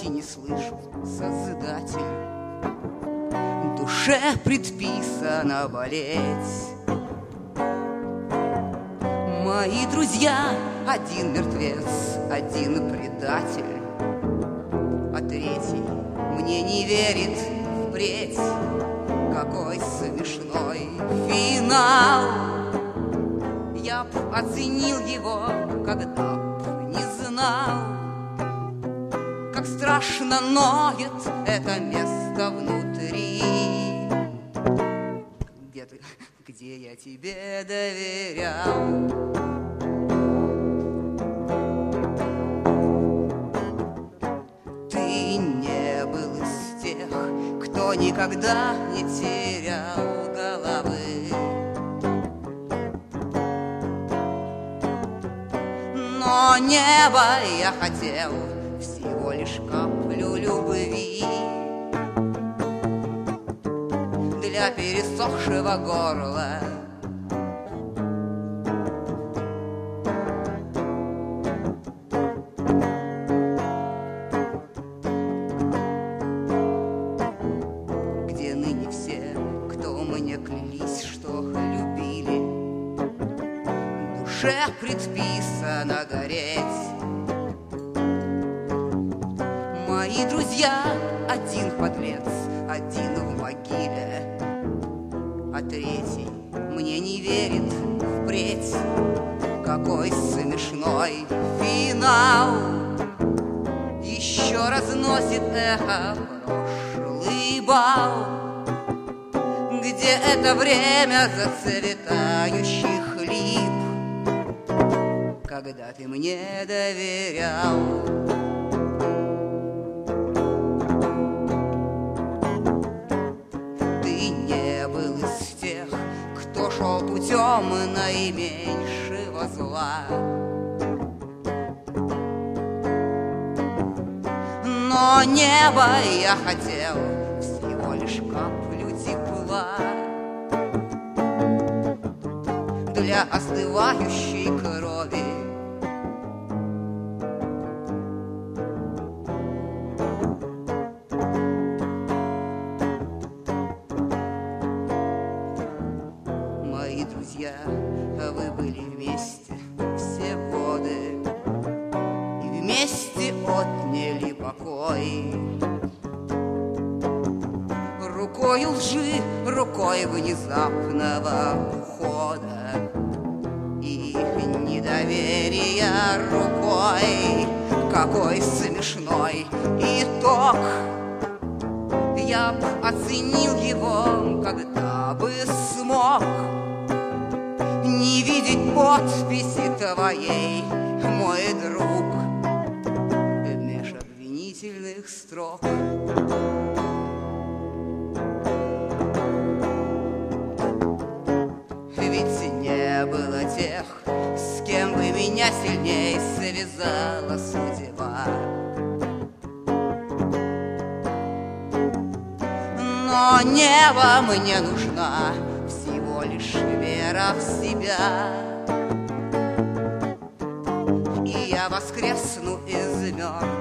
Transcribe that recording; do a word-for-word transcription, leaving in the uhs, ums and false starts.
и не слышал Создатель. Душе предписано болеть. Мои друзья, один мертвец, один предатель, а третий мне не верит впредь. Какой смешной финал! Я б оценил его, когда б не знал, как страшно ноет это место внутри. Где ты, где я тебе доверял? Ты не был из тех, кто никогда не терял головы. Но небо я хотел, всего лишь каплю любви для пересохшего горла. Где ныне все, кто мне клялись, что любили? Душе предписано гореть. Мои друзья, один подлец, один в могиле, а третий мне не верит впредь. Какой смешной финал! Еще разносит эхо прошлый бал, где это время зацветающих лип, когда ты мне доверял. Ты не был из тех, кто шел путем наименьшего зла. Но небо я хотел, всего лишь каплю тепла для остывающей крови. Мои друзья, вы были вместе все годы и вместе отняли покой. Рукой лжи, рукой внезапного ухода и недоверия рукой. Какой смешной итог! Я б оценил его, когда бы смог не видеть подписи твоей, мой друг, меж обвинительных строк. Ведь не было тех, с кем бы меня сильней связала судьба. Но небо мне нужна, всего лишь вера в себя, и я воскресну из мертвых